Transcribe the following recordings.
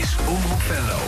is Omroep Venlo.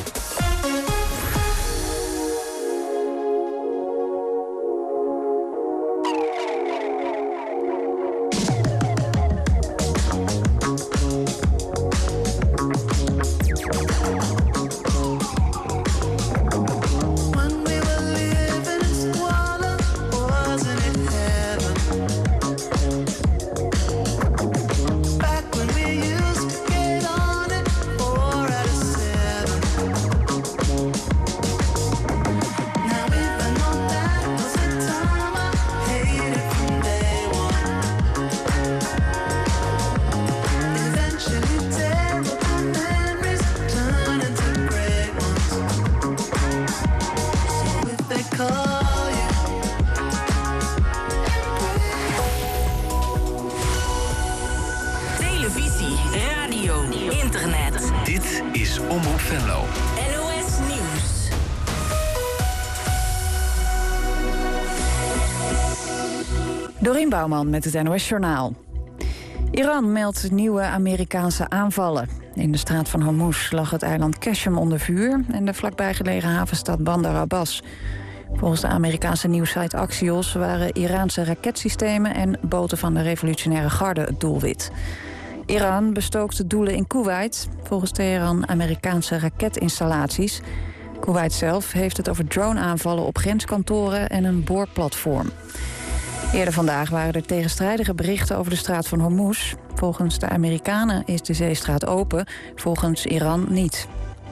Dorien Bouwman met het NOS Journaal. Iran meldt nieuwe Amerikaanse aanvallen. In de straat van Hormuz lag het eiland Qashem onder vuur en de vlakbij gelegen havenstad Bandar Abbas. Volgens de Amerikaanse nieuwssite Axios waren Iraanse raketsystemen en boten van de revolutionaire garde het doelwit. Iran bestookte doelen in Kuwait, volgens Teheran Amerikaanse raketinstallaties. Kuwait zelf heeft het over drone-aanvallen op grenskantoren en een boorplatform. Eerder vandaag waren er tegenstrijdige berichten over de straat van Hormuz. Volgens de Amerikanen is de zeestraat open, volgens Iran niet.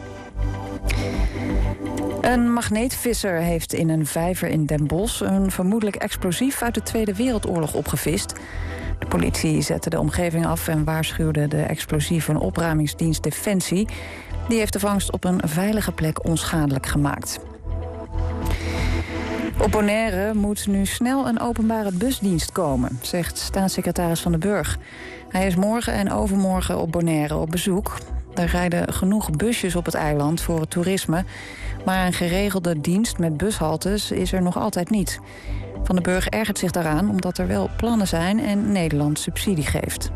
Een magneetvisser heeft in een vijver in Den Bosch een vermoedelijk explosief uit de Tweede Wereldoorlog opgevist. De politie zette de omgeving af en waarschuwde de explosieve opruimingsdienst Defensie. Die heeft de vangst op een veilige plek onschadelijk gemaakt. Op Bonaire moet nu snel een openbare busdienst komen, zegt staatssecretaris Van den Burg. Hij is morgen en overmorgen op Bonaire op bezoek. Er rijden genoeg busjes op het eiland voor het toerisme, maar een geregelde dienst met bushaltes is er nog altijd niet. Van den Burg ergert zich daaraan omdat er wel plannen zijn en Nederland subsidie geeft.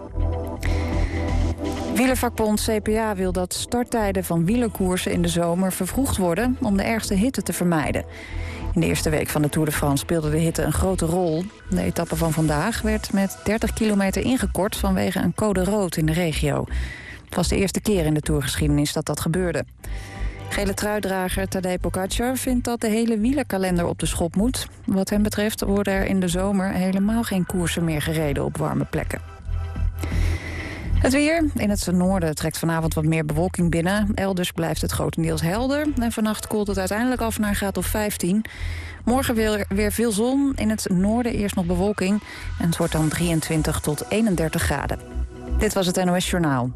Wielervakbond CPA wil dat starttijden van wielerkoersen in de zomer vervroegd worden om de ergste hitte te vermijden. In de eerste week van de Tour de France speelde de hitte een grote rol. De etappe van vandaag werd met 30 kilometer ingekort vanwege een code rood in de regio. Het was de eerste keer in de tourgeschiedenis dat dat gebeurde. Gele truidrager Tadej Pogacar vindt dat de hele wielerkalender op de schop moet. Wat hem betreft worden er in de zomer helemaal geen koersen meer gereden op warme plekken. Het weer. In het noorden trekt vanavond wat meer bewolking binnen. Elders blijft het grotendeels helder. En vannacht koelt het uiteindelijk af naar een graad of 15. Morgen weer veel zon. In het noorden eerst nog bewolking. En het wordt dan 23 tot 31 graden. Dit was het NOS Journaal.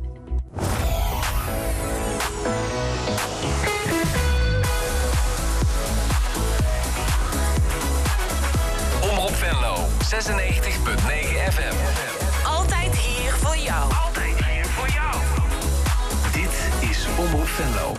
Omroep Venlo, 96.9 FM. Altijd hier voor jou. Dit is Omroep Venlo.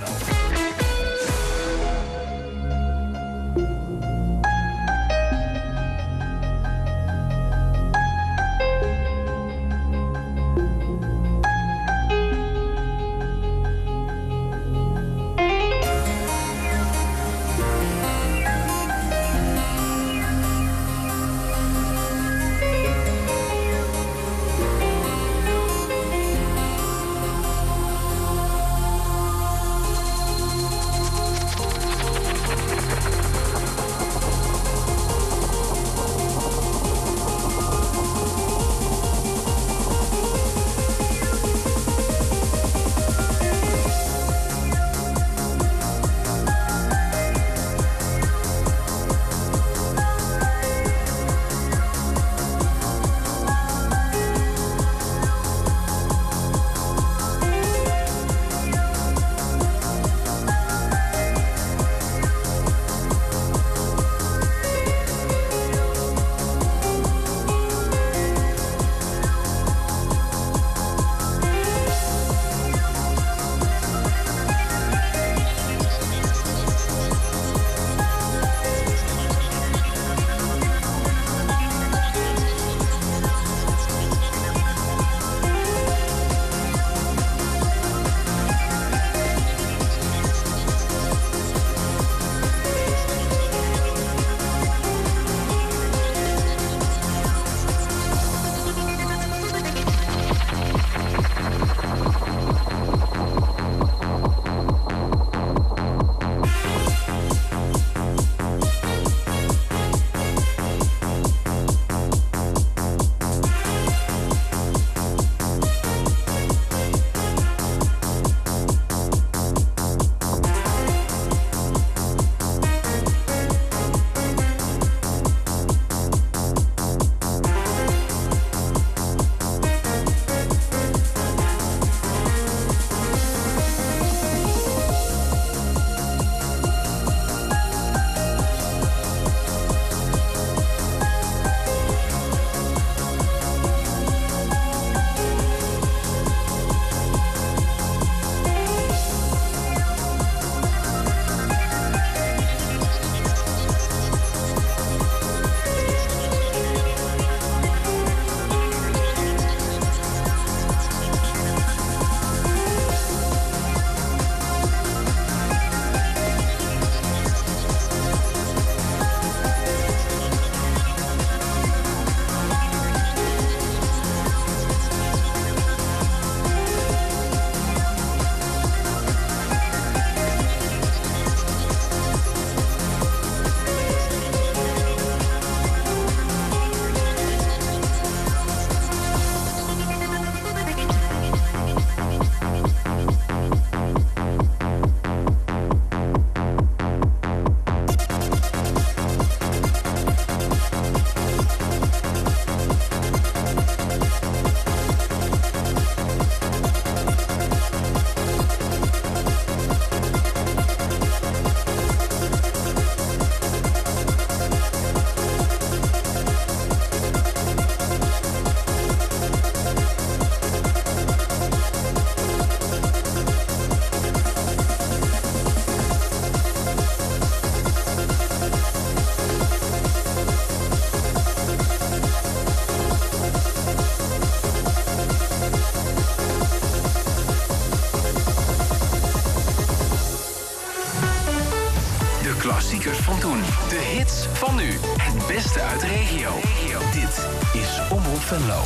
klassiekers van toen. De hits van nu. Het beste uit de regio. Dit is Omroep Venlo.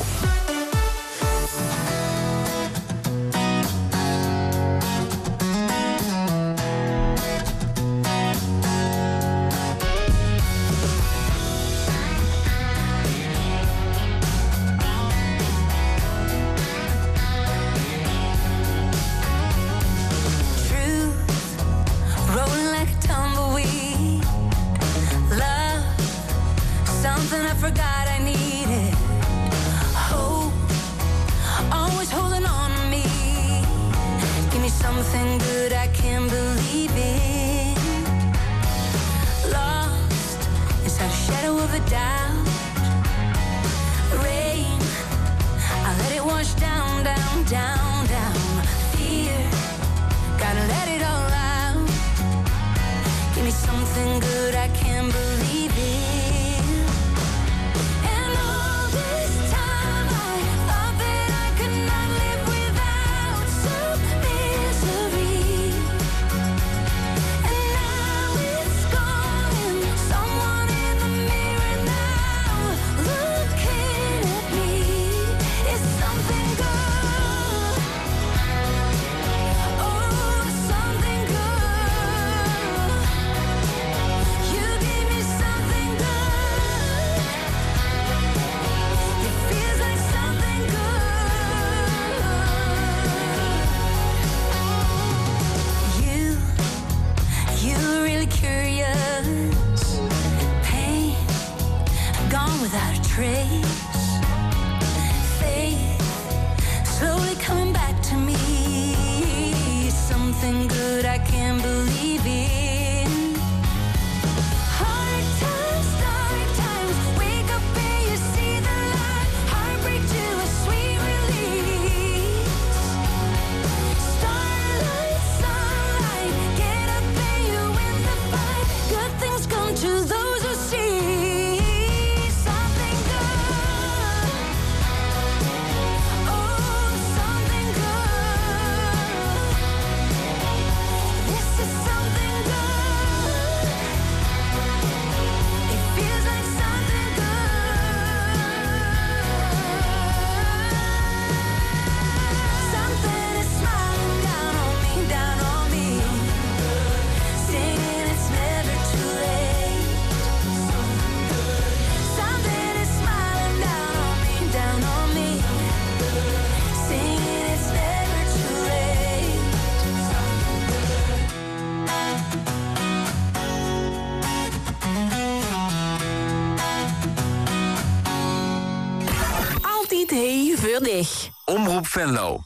Omroep Venlo.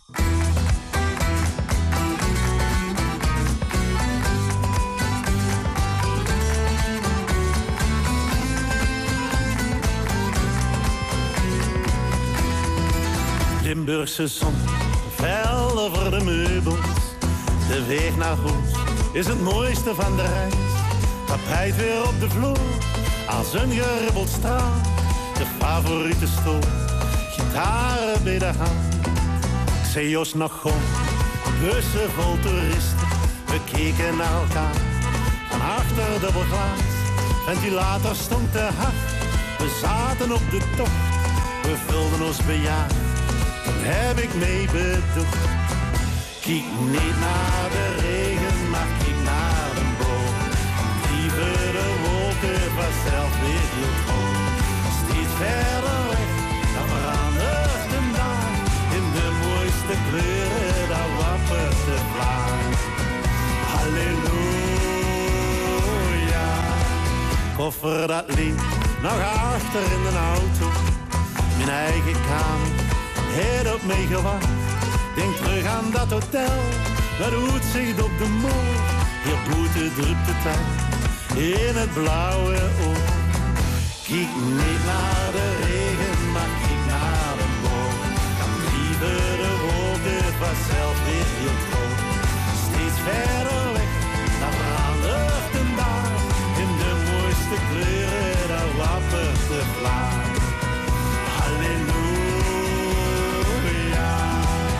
Limburgse zon, fel over de meubels. De weg naar huis is het mooiste van de reis. Tapijt weer op de vloer, als een geribbeld straal. De favoriete stoel, gitaren bij de hand. Zee's nog gewoon, bussen vol toeristen. We keken naar elkaar, van achter dubbel glas. Ventilator stond te hard, we zaten op de tocht. We vulden ons bejaard, dan heb ik mee bedoeld. Kijk niet naar de regen, maar kijk naar de boom. Liever de wolken vanzelf weer hield hoog. Steeds verder weg, dan verandert de dag. In de mooiste kleuren, daar wappert de vlag. Halleluja. Koffer dat ligt nog achter in de auto. Mijn eigen kamer, het op mij gewacht. Denk terug aan dat hotel, dat uitzicht op de moor. Hier boete drupt de tijd in het blauwe oog. Kijk niet naar de regen, maar kijk naar de boom. Dan liever de wolken vanzelf weer heel hoog. Steeds verder weg, dan verandert de dag. In de mooiste kleuren, daar wappert de vlag. Halleluja.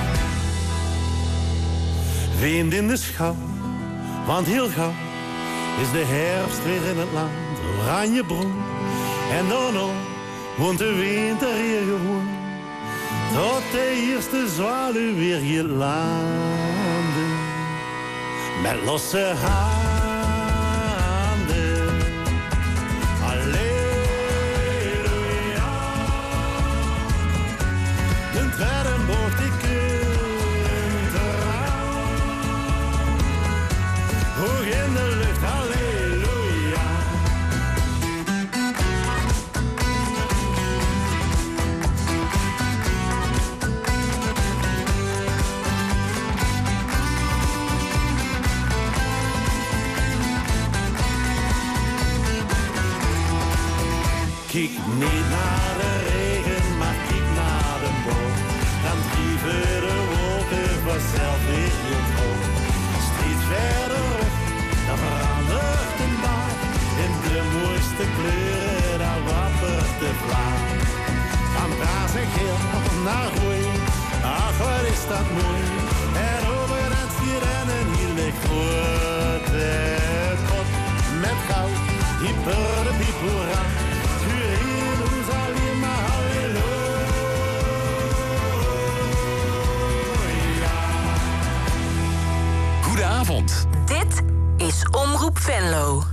Weend in de schouw, want heel gauw is de herfst weer in het land, oranjebroen. En dan nog woont de winter hier gewoon. Tot de eerste zwaluw weer hier landen. Met losse handen. Alleluia. De tweede bocht die kunt eraan. Hoog in de lucht, alleluia. Kijk niet naar de regen, maar kijk naar de boom. Dan dieven de wolken vanzelf weer heel hoog. Steeds verderop, dan verandert de baan. In de mooiste kleuren, daar wappert de vlaan. Van paars en geel naar groei, ach wat is dat mooi. En over het sirenen hier ligt groot het pot. Met goud, die purde piepelra. Goedenavond. Dit is Omroep Venlo.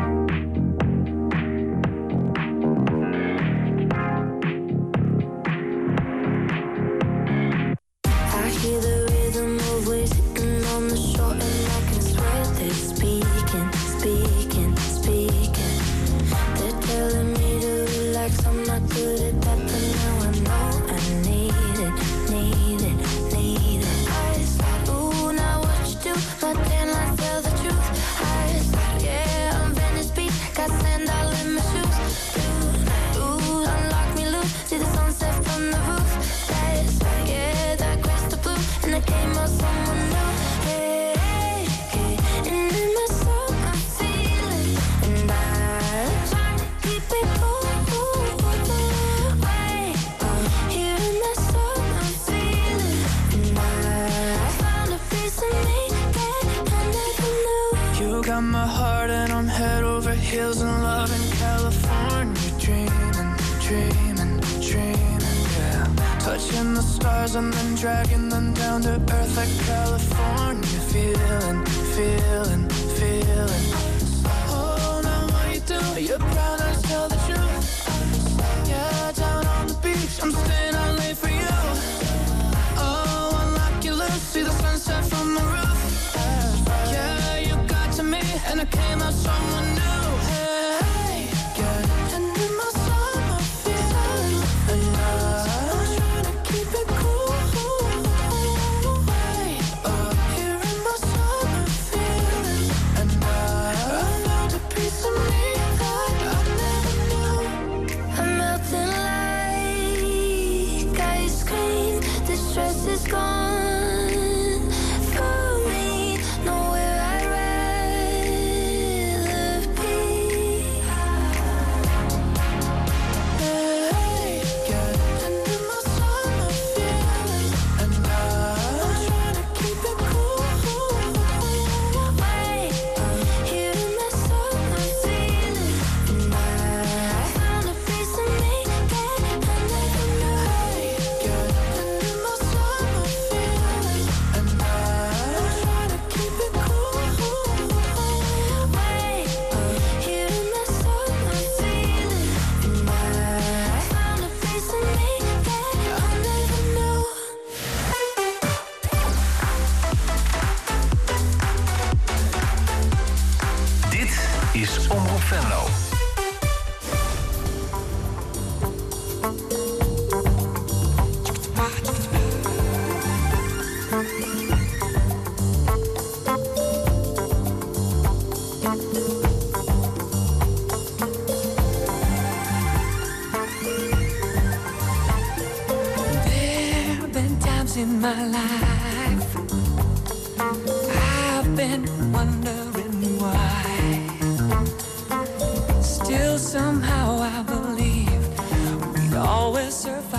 And then dragging them down to earth like California. Feeling. Oh, now what you do? You're proud to tell the truth. Yeah, down on the beach, I'm staying out late for you. Oh, unlock your loose, see the sunset from the roof. Yeah, you got to me, and I came out someone new. Hey, yeah, and in my summer feeling, and I'm trying to keep it cool. Venlo. There've been times in my life I've been wondering why. Still somehow I believe we'd always survive.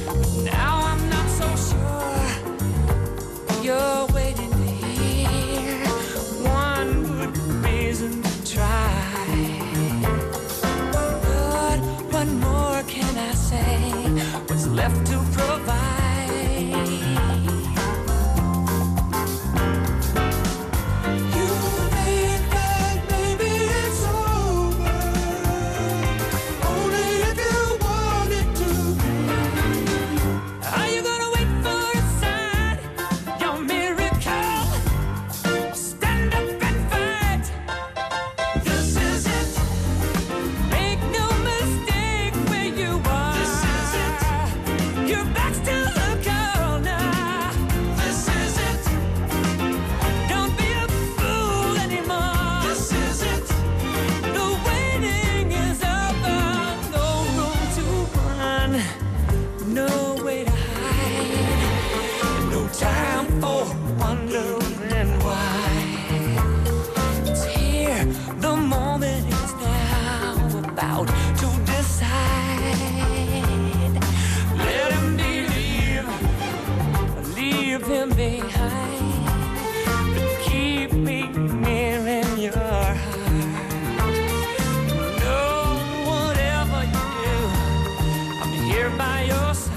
Now I'm not so sure you're waiting here. leave him behind, but keep me near in your heart. No, whatever you do, I'm here by your side.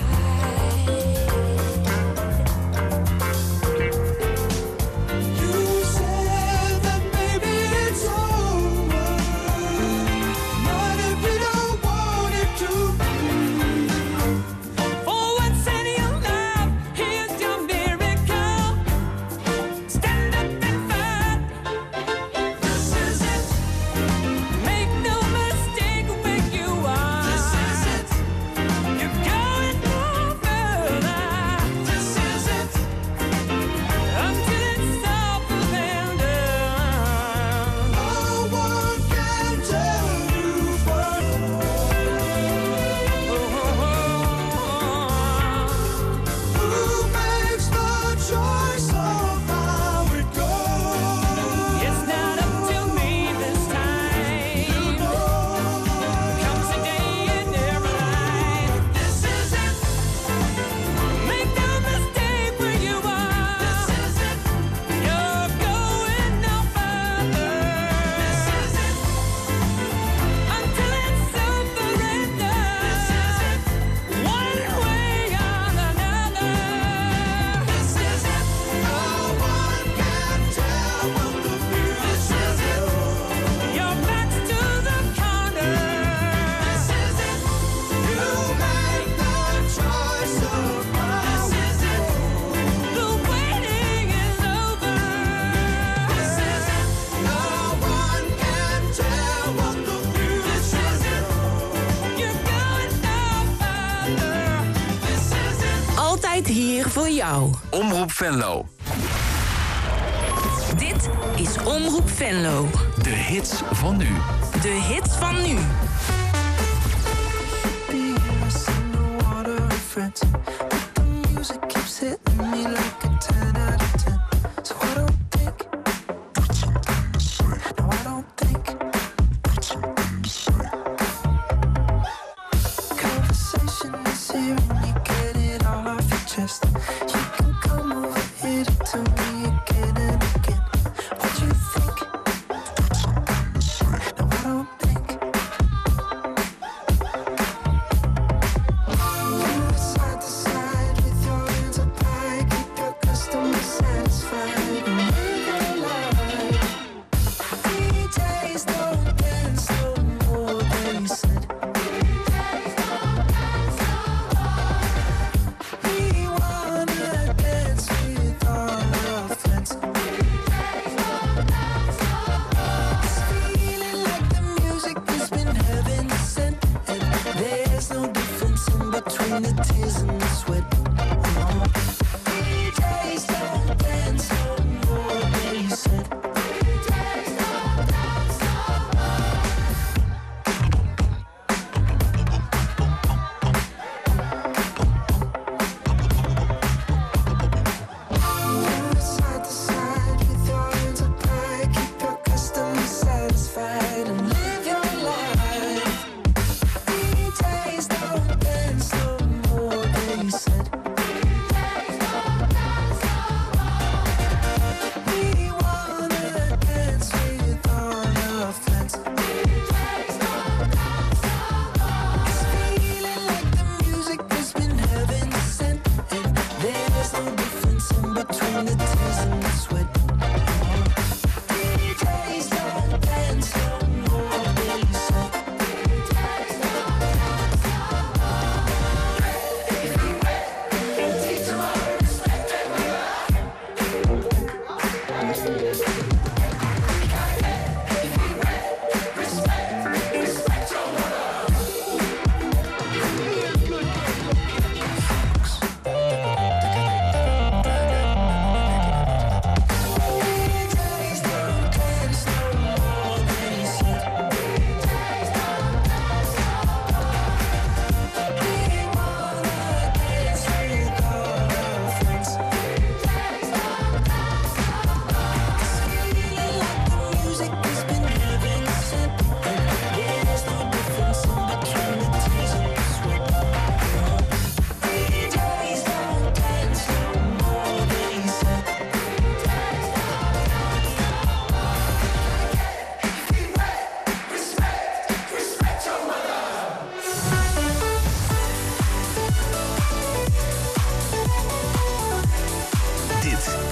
You said that maybe it's over, not if you don't want it to be. For once in your life, here's your miracle. Stand up and fight. This is it. Make no mistake where you are. This is it. You're going no further. This is it. Until it's all abandoned. No one can tell you what. Who makes the choice of how it goes? It's not up to me this time. You know, comes a day in every life. This is it. Make no mistake where you are. This is it. You're going no further. This is it. Until it's over and done. This is it. One way or another. This is it. No one can tell what the future will. Your back's to the corner. This is it. You make the choice of how. This is it. The waiting is over. This is it. No one can tell what the future will. You're going no further. This is it. Altijd hier voor jou. Omroep Venlo. Dit is Omroep Venlo. De hits van nu. De hits van nu.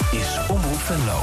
is Omroep Venlo.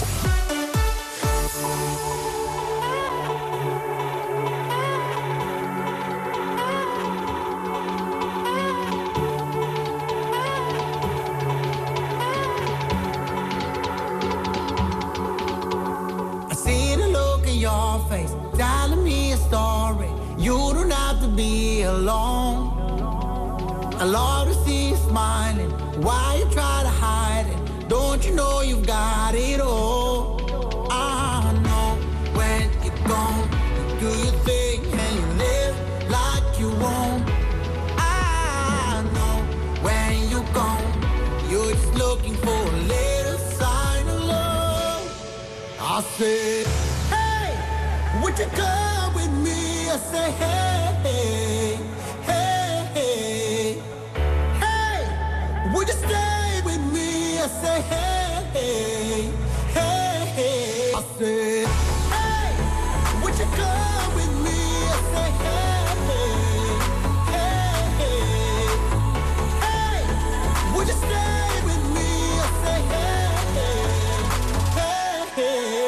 Your face, telling me a story. You don't have to be alone. I love to see you smiling. Why you try to hide it? Don't you know you've got it all? I know when you're gone, you do your thing and you live like you won't. I know when you're gone, you're just looking for a little sign of love. I said, would you come with me? I say, hey, hey, hey, hey, hey. Would you stay with me? I say, hey, hey, hey, hey. I say, hey, would you come with me? I say, hey, hey, hey, hey, hey. Would you stay with me? I say, hey, hey, hey, hey.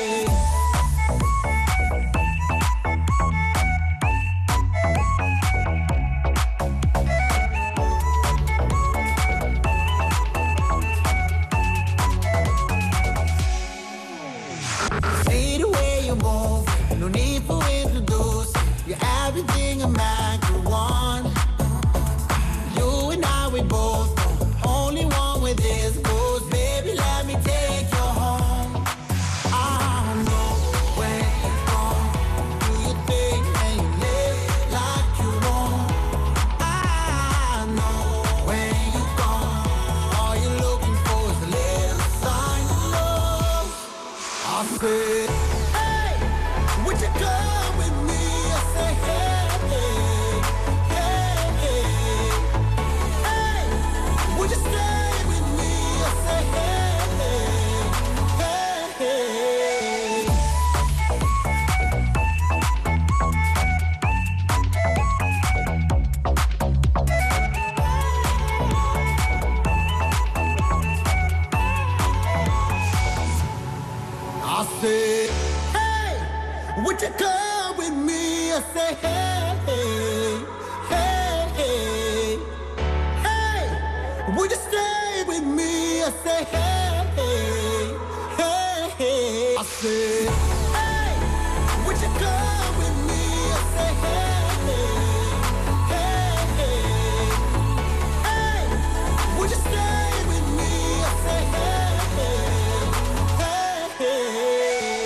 Everything a man could want. You and I, we both know. Only one with this goes. Baby, let me take you home. I know when you're gone, do your thing and you live like you want. I know when you're gone, all you're looking for is a little sign of love. I said, hey, would you come with me? I say, hey. Would you come with me? I say, hey, hey, hey, hey, hey. Would you stay with me? I say, hey, hey, hey, hey. I say, hey, would you come with me? I say, hey, hey, hey, hey, hey. Would you stay with me? I say, hey, hey, hey, hey.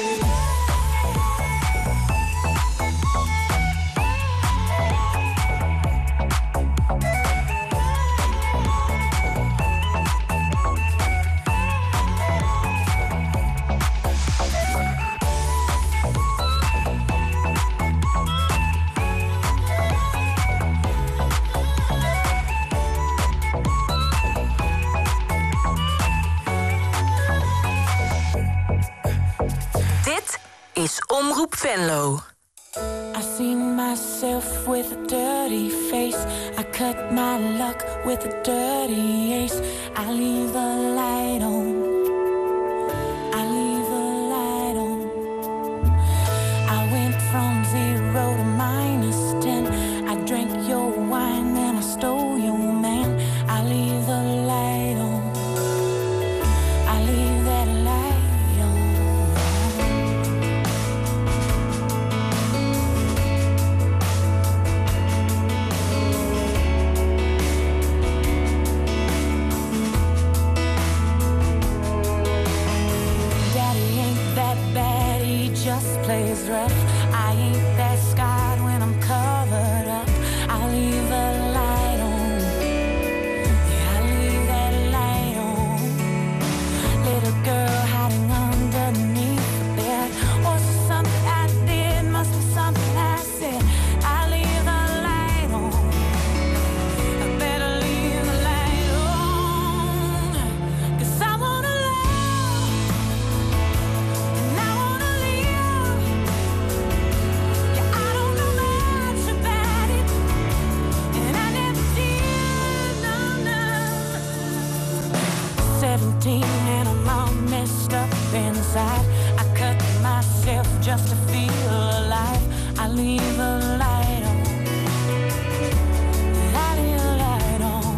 Is Omroep Venlo. I seen myself with a dirty face. I cut my luck with a dirty ace. I leave the light on. I leave the light on. I went from 0 to -10. I drank your wine, then I stole your man. I leave the light on. I leave that light on. inside. I cut myself just to feel alive. I leave the light on. I leave the light on.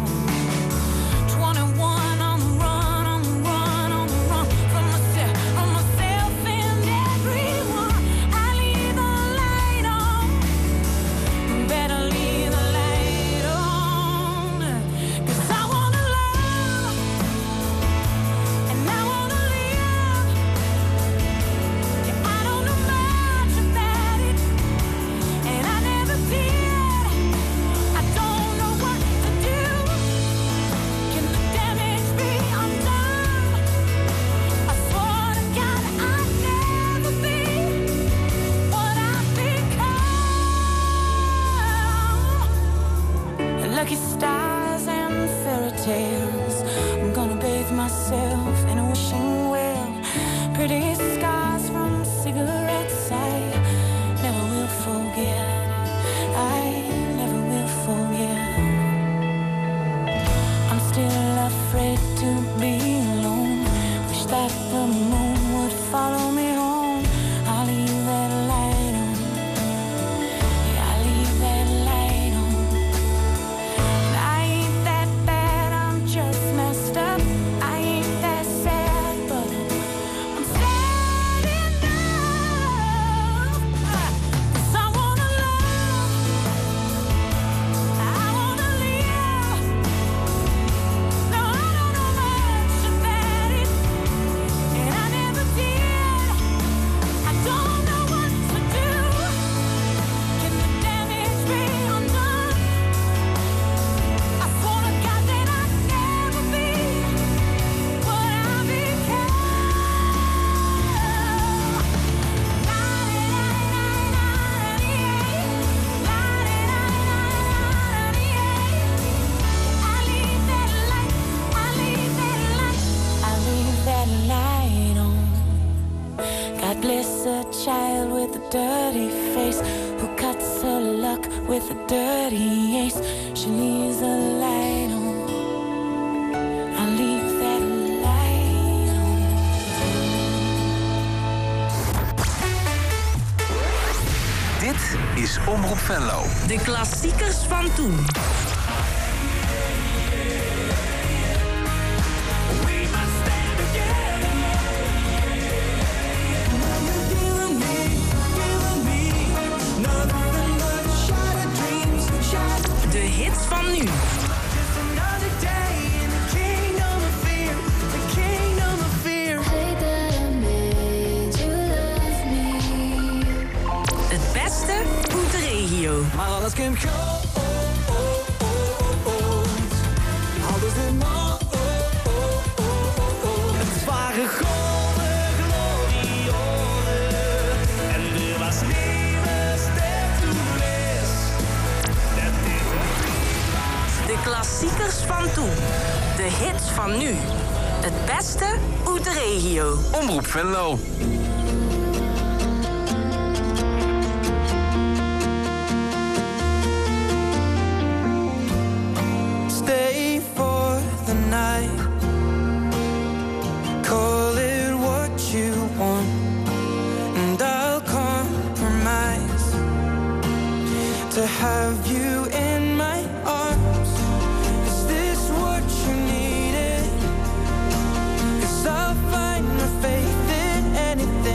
21 on the run, on the run, on the run. From myself and everyone. I leave the light on. Better leave the light on. 'Cause I wanna love and I wanna live. Yeah, I don't know much about it, and I never did. I don't know what to do. Can the damage be undone? I swear to God I'd never be what I've become. Lucky stars and fairy tales. I'm gonna bathe myself in a wishing well. Pretty scars from cigarettes I never will forget. I never will forget. I'm still afraid to be alone. Wish that the moon would follow me home. I'll leave that light on. Yeah, I'll leave that light on. I ain't that bad, I'm just messed up. I ain't that sad, but I'm sad enough. 'Cause I wanna love, I wanna live. No, I don't know much about it, and I never did. I don't know what to do. Can the damage be undone? I swear to God that I'd never be what I become. I leave that light on. God bless a child with a dirty face who cuts her luck with a dirty ace. She leaves the light on. I leave that light on. Dit is Omroep Venlo. De klassiekers van toen. De hits van nu. Het beste uit de regio. Maar alles komt goed. Alles in orde. Het waren golden gloriolen. En er was niemand ster toen is. De klassiekers van toen. De hits van nu. Het beste uit de regio. Omroep Venlo. Stay for the night. Call it what you want, and I'll compromise to have you in my arms. Is this what you needed? 'Cause I'll find my faith in anything.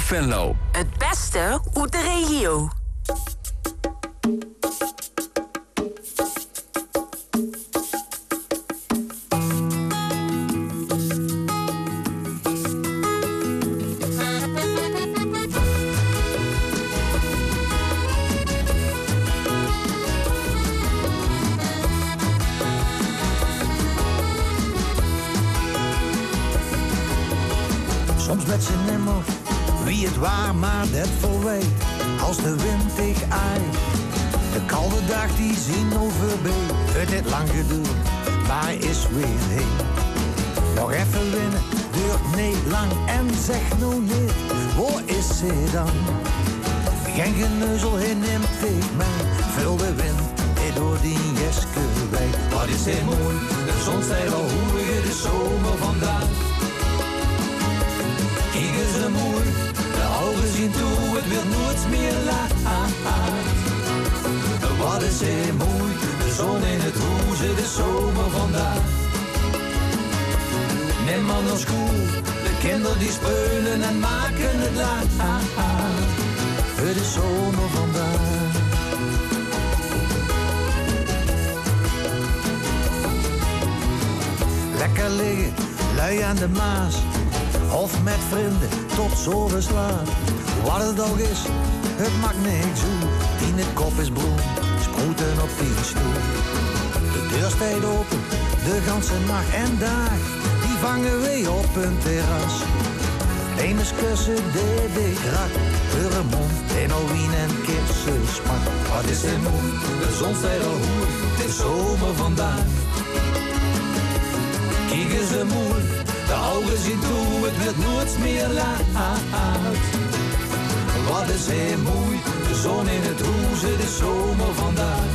Venlo. Het beste uit de regio. Soms met z'n nimmer, wie het waar maar dat voor weet. Als de wind tegen aait, de koude dag die zien overbij. Het heeft lang geduurd, maar is weer heen. Nog even winnen, duurt niet lang en zeg nou niet, waar is ze dan? Geen geneuzel heen neemt tegen mij, vul de wind door die jeske wijk. Wat is heel mooi, de zon staat al hoerig, de zomer vandaan. Kijk eens zo mooi, de ogen zien toe, het wordt nooit meer laat. Wat is heel mooi, de zon in het hoeze, de zomer vandaag. Neem maar naar school, de kinderen die spelen en maken het laat. Het is zomer vandaag. Lekker liggen, lui aan de Maas. Of met vrienden tot zoveel slaap. Wat het ook is, het maakt niks uit. In het kop is bloem, sproeten op die stoel. De deur staat open, de ganse nacht en dag. Die vangen we op een terras. Eén is kussen, de dik rak. Heure mond, en alwien en kersensmak. Wat is er mooi, de zon staat al hoer. Het is zomer vandaag. Kijk eens zo mooi. De ogen zien toe, het wordt nooit meer laat. Wat is heel mooi, de zon in het hoeze, de zomer vandaag.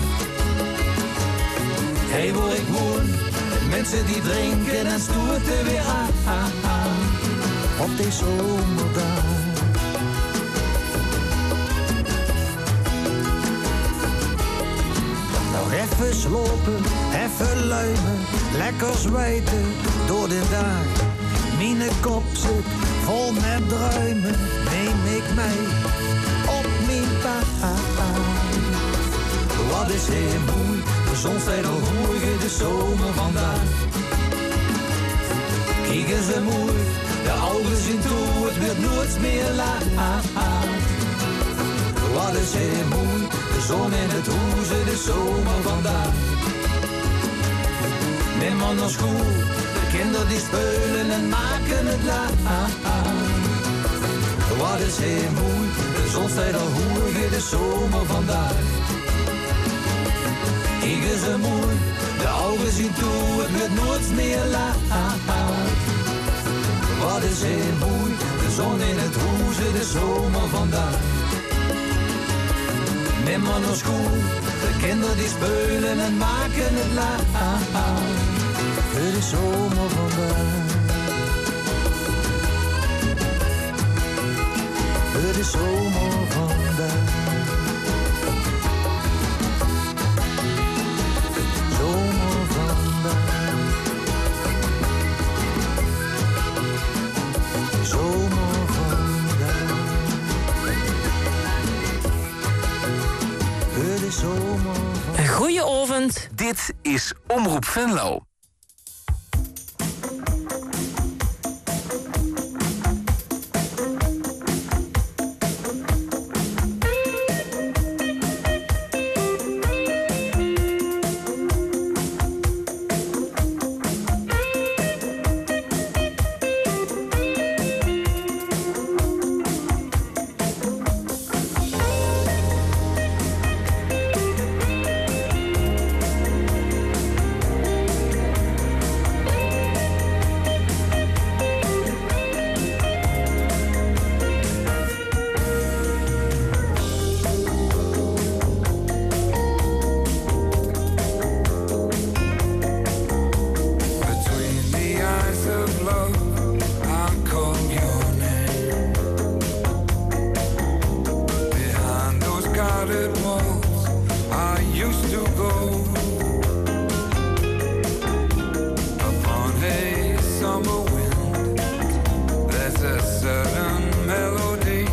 Hey, waar ik woon, mensen die drinken en stoerten weer aan. Op die zomerdag. Nog even slopen, even luimen, lekker zwijten door de dag. Mijn kop zit vol met druimen, neem ik mee op mijn paard. Wat is heel mooi, de zon staat al hoerig, de zomer vandaag. Kijk eens zo mooi, de ogen zien toe, het wordt nooit meer laat. Wat is heel mooi, de zon in het hoeze, de zomer vandaag. Neem maar naar school, de kinderen die spelen en maken het laat. Wat is heel mooi, de zon staat al hoerig, de zomer vandaag. Kijk eens zo mooi, de ogen zien toe, het wordt nooit meer laat. Wat is heel mooi, de zon in het hoeze, de zomer vandaag. Neem maar naar school, de kinderen die spelen en maken het laat. Het is zomer vandaag. Het is zomer vandaag. Zomer vandaag. Zomer vandaag. Het is zomer vandaag. Goedenavond. Dit is Omroep Venlo. summer wind. There's a certain melody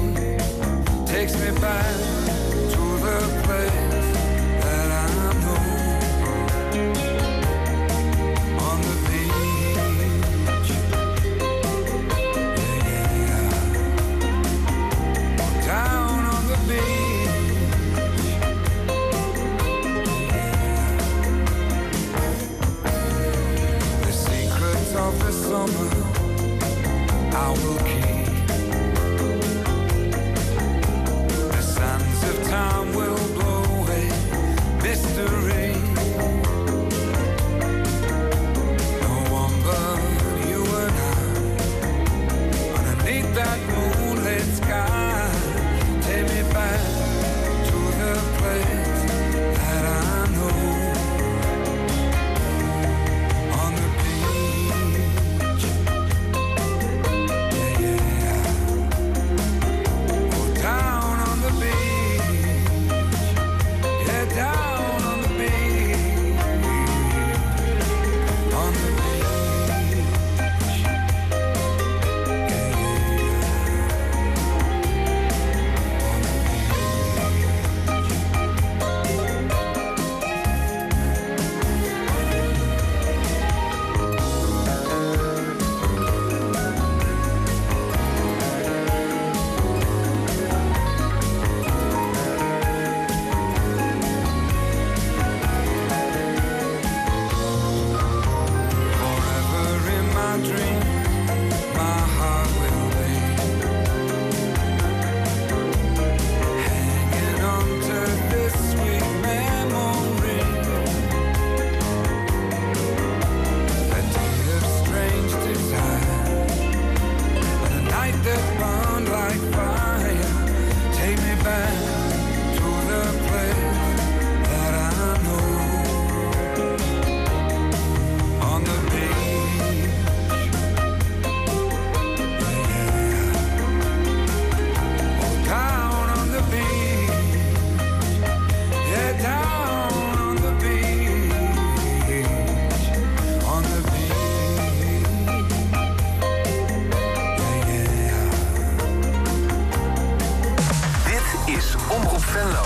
is Omroep Venlo.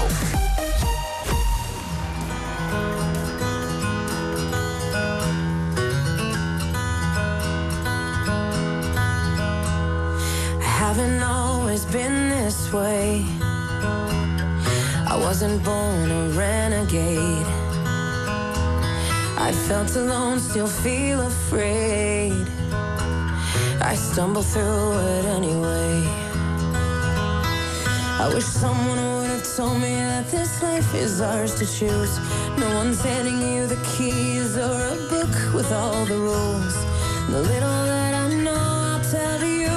Haven't always been this way. I wasn't born a renegade. I felt alone, still feel afraid. I stumble through it anyway. I wish someone would have told me that this life is ours to choose. No one's handing you the keys or a book with all the rules. The little that I know I'll tell to you.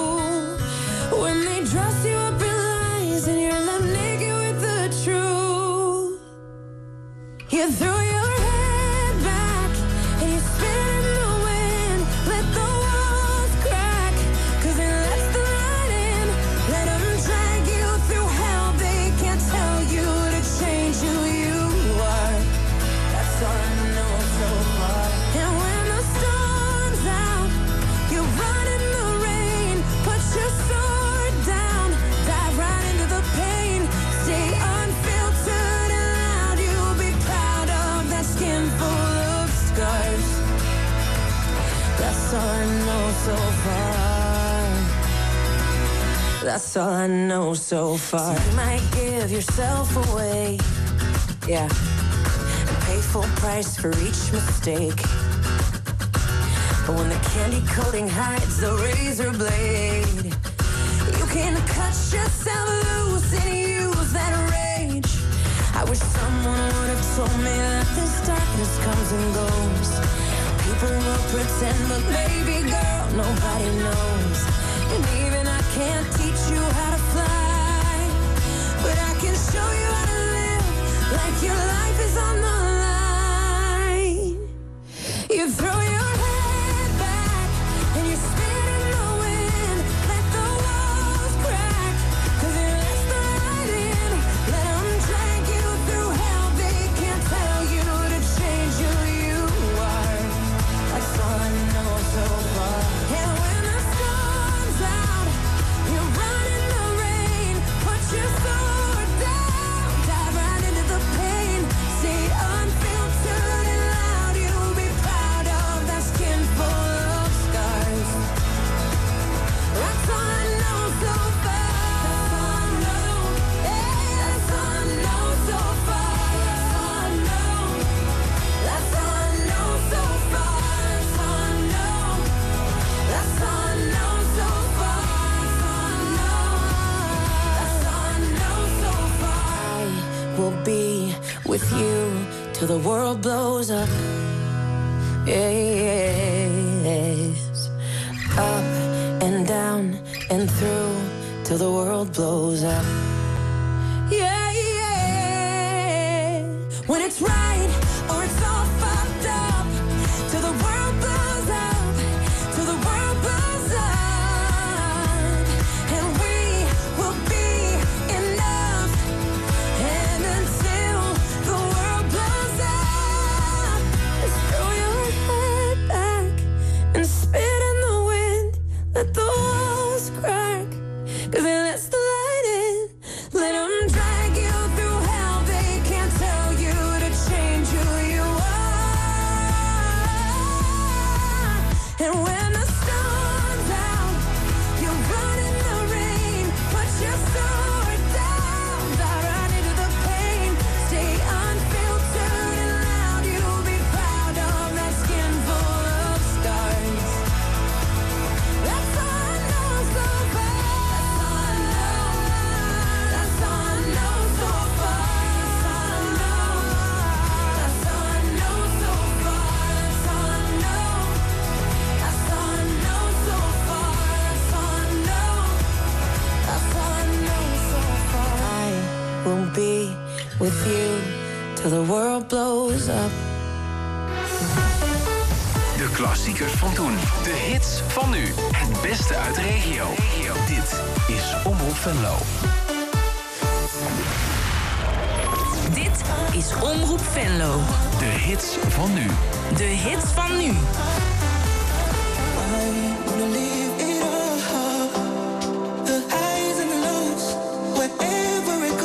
When they dress you up in lies and you're left naked with the truth, you throw your head back and you spin in the wind. Let the walls crack, 'cause it lets the light in. Let them drag you through hell. They can't tell you to change who you are. That's all I know so far. And when the storm's out, you run in the rain. Put your sword down, dive right into the pain. Stay unfiltered and loud. You'll be proud of that skin full of scars. That's all I know so far. That's all I know so far. So you might give yourself away, yeah, and pay full price for each mistake. But when the candy coating hides the razor blade, you can cut yourself loose and use that rage. I wish someone would have told me that this darkness comes and goes. People will pretend, but baby girl, nobody knows. And even I can't teach you how to fly, but I can show you how to live like your life is on the line. You throw your head back and you spin in the wind. Let the walls crack, 'cause it lets the light in. Let them drag you through hell. They can't tell you to change who you are. That's all I know so far. And when the storm's out, you run in the rain. Put your sword down, dive right into the pain. Stay unfiltered and loud. You'll be proud of that skin full of scars. That's all I know so far. That's all I know. Yeah, that's all I know so far. That's all I know. That's all I know so far. That's all I know. That's all I know so far. That's all I know. That's all I know so far. I will be with you till the world blows up. Yes. Up and down and through till the world blows up. Yeah, yeah. When it's right or it's all fucked up, till the world blows up, till the world blows up, and we will be enough. And until the world blows up, just throw your head back and spit in the wind. Let the walls crack, 'cause it lets the light in. Let them drag you through hell. They can't tell you to change who you are. And when the storm's out, you run in the rain. Put your sword down, dive right into the pain. Stay unfiltered and loud. You'll be proud of that skin full of scars. That's all I know so far. That's all I know. That's all I know so far. That's all I know. That's all I know so far. That's all I know. That's all I know so far. That's all I know. That's all I know so far. I will be with you till the world blows up. De klassiekers van toen. De hits van nu. Het beste uit de regio. Dit is Omroep Venlo. Dit is Omroep Venlo. De hits van nu. De hits van nu. The highs and the lows, wherever it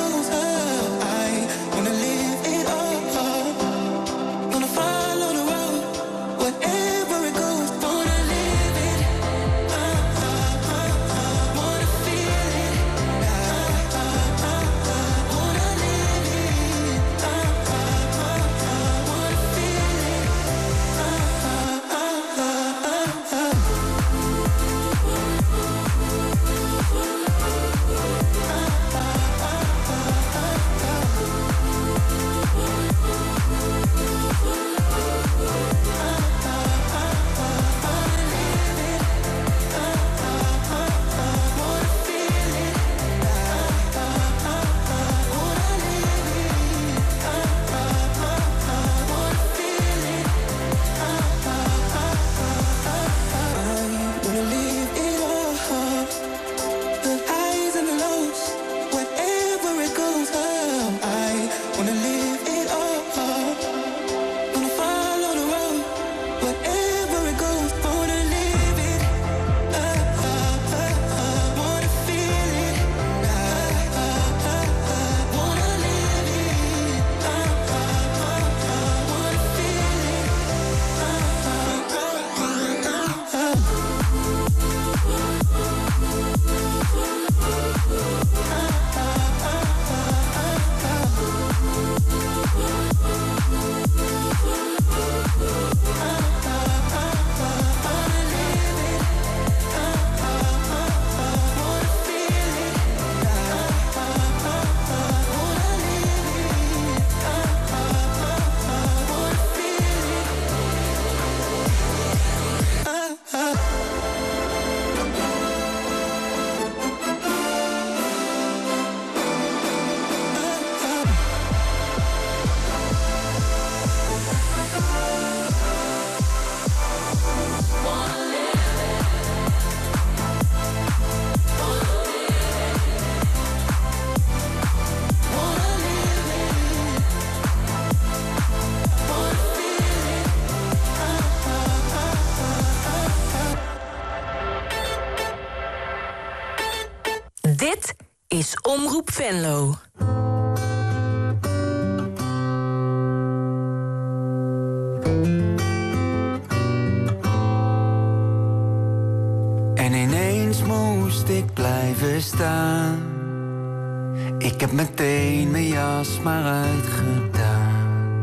is Omroep Venlo. En ineens moest ik blijven staan. Ik heb meteen mijn jas maar uitgedaan.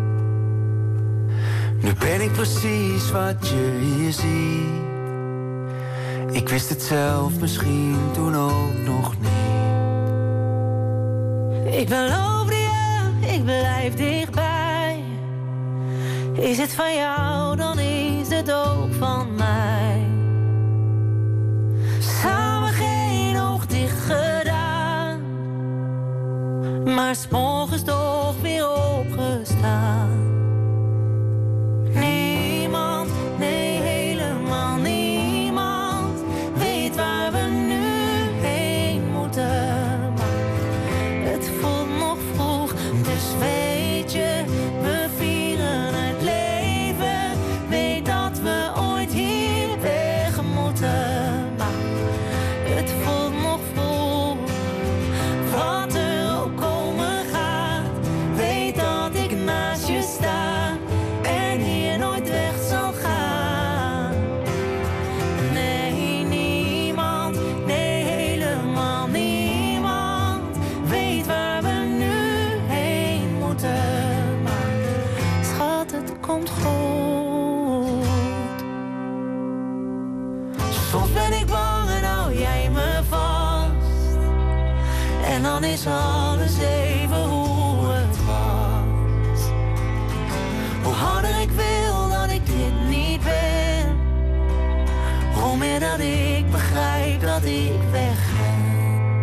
Nu ben ik precies wat je hier ziet. Ik wist het zelf misschien toen ook nog niet. Ik beloof je, ik blijf dichtbij. Is het van jou, dan is het ook van mij. Samen geen oog dicht gedaan, maar 's morgens toch weer opgestaan. Niemand, nee helemaal niemand, weet waar we nu heen moeten. Maar het voelt nog vroeg, dus weet je, we vieren het leven. Weet dat we ooit hier weg moeten. Maar het voelt nog vroeg, wat er ook komen gaat. Weet dat ik naast je sta en hier nooit weg zal gaan. Nee, niemand, nee helemaal niemand, weet waar we nu heen moeten. Maar schat, het komt goed. Soms ben ik bang en hou jij me vast. En dan is alles even hoe het was. Hoe harder ik wil dat ik dit niet ben, hoe meer dat ik begrijp dat ik wegga.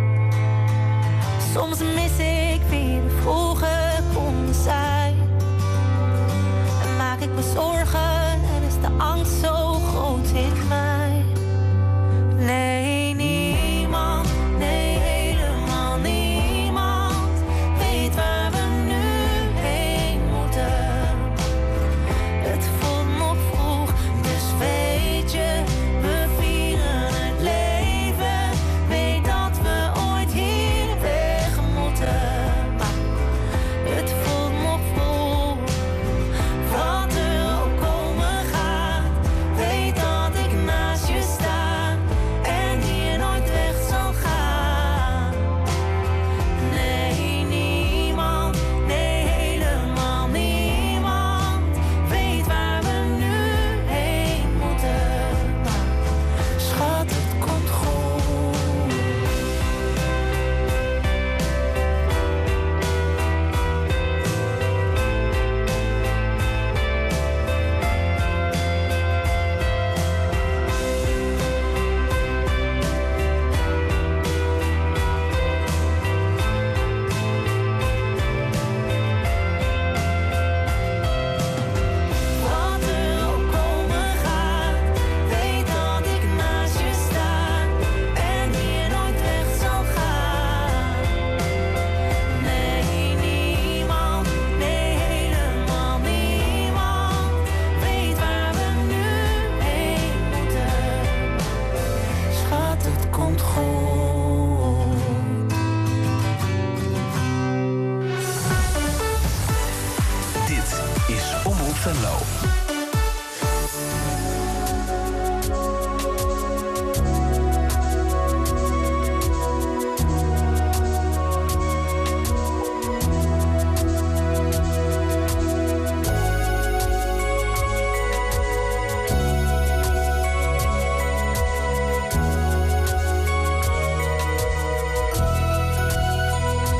Soms mis ik wie we vroeger konden zijn. En maak ik me zorgen en is de angst zo groot in mij. Nee, niemand, nee helemaal niemand, weet waar we nu heen moeten. Het voelt nog vroeg, dus weet je, we vieren het leven. Weet dat we ooit hier weg moeten. Maar het voelt nog vroeg, wat er ook komen gaat. Weet dat ik naast je sta en hier nooit weg zal gaan. Nee, niemand, nee helemaal niemand, weet waar we nu heen moeten. Maar schat, het komt goed. Wat er ook komen gaat, weet dat ik naast je sta en hier nooit weg zal gaan. Nee, niemand, nee helemaal niemand, weet waar we nu heen moeten. Schat, het komt goed. Dit is Omroep Venlo.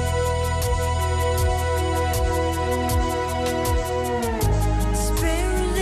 Spirit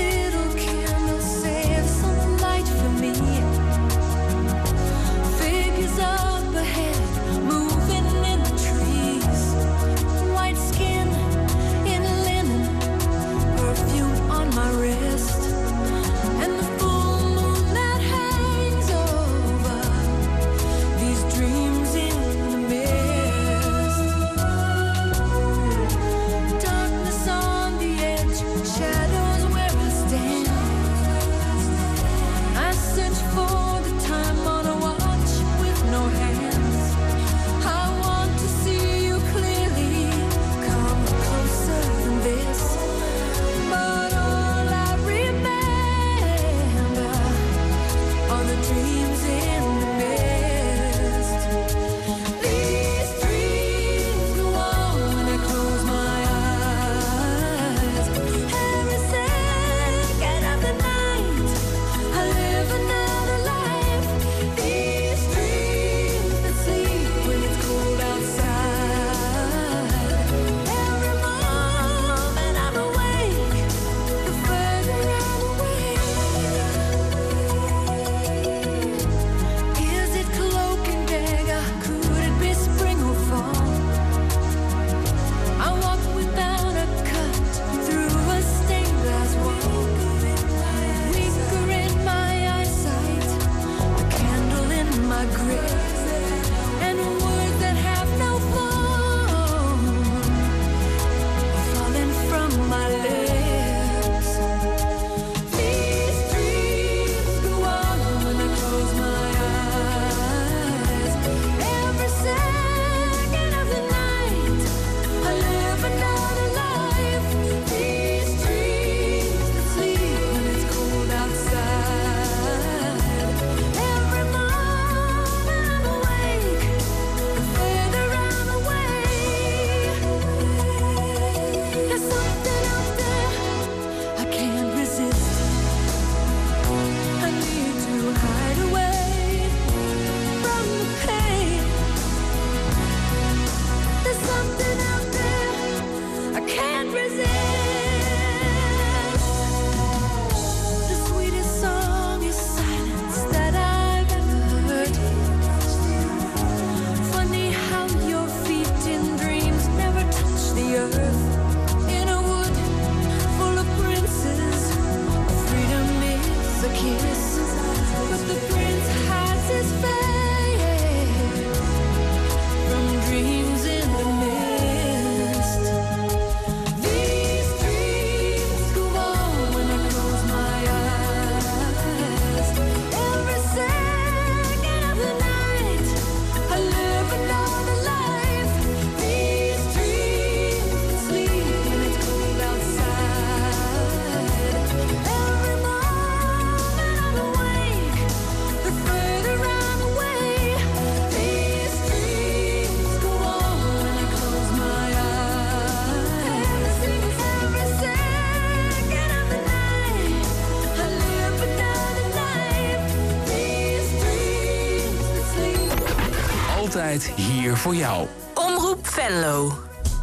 altijd hier voor jou. Omroep Venlo.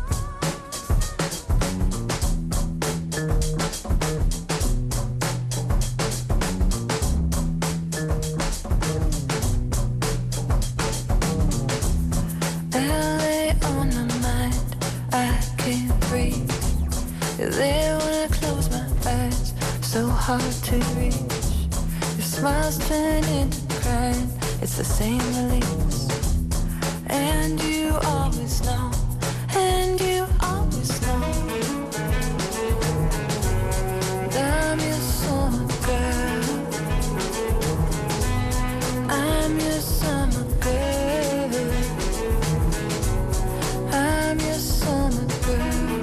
Hard to reach. Your smiles turn into crying. It's the same release. And you always know. And you always know. I'm your summer girl. I'm your summer girl. I'm your summer girl.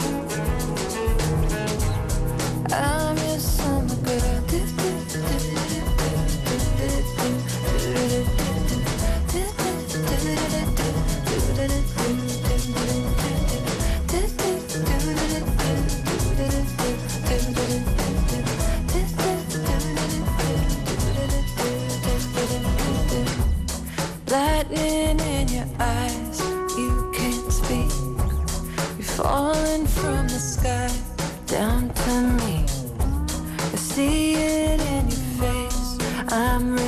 I'm your summer girl. Lightning in your eyes, you can't speak. You're falling from the sky down to me. I see it in your face. I'm